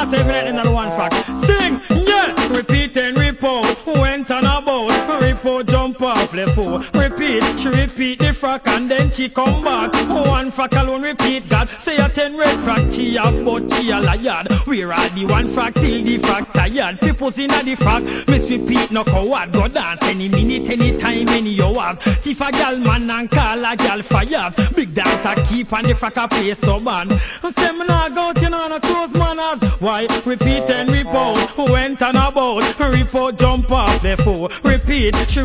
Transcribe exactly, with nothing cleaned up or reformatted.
start everything in the one fact. Sing, yeah, repeat and report. Went on about, report jump off the four. Repeat, she repeat the frack and then she come back. One frack alone repeat God. Say a ten red frack, she a but she a liar. We ride the one frack till the frack tired. People's in the frack, miss repeat no coward. Go dance any minute, any time, any hours. If a gal man and call a gal fire. Big dancer keep and the frack a play so bad. Say me nah go out, you know, no close manners. Why? Repeat and report. Went on about, report jump off the four. Repeat, she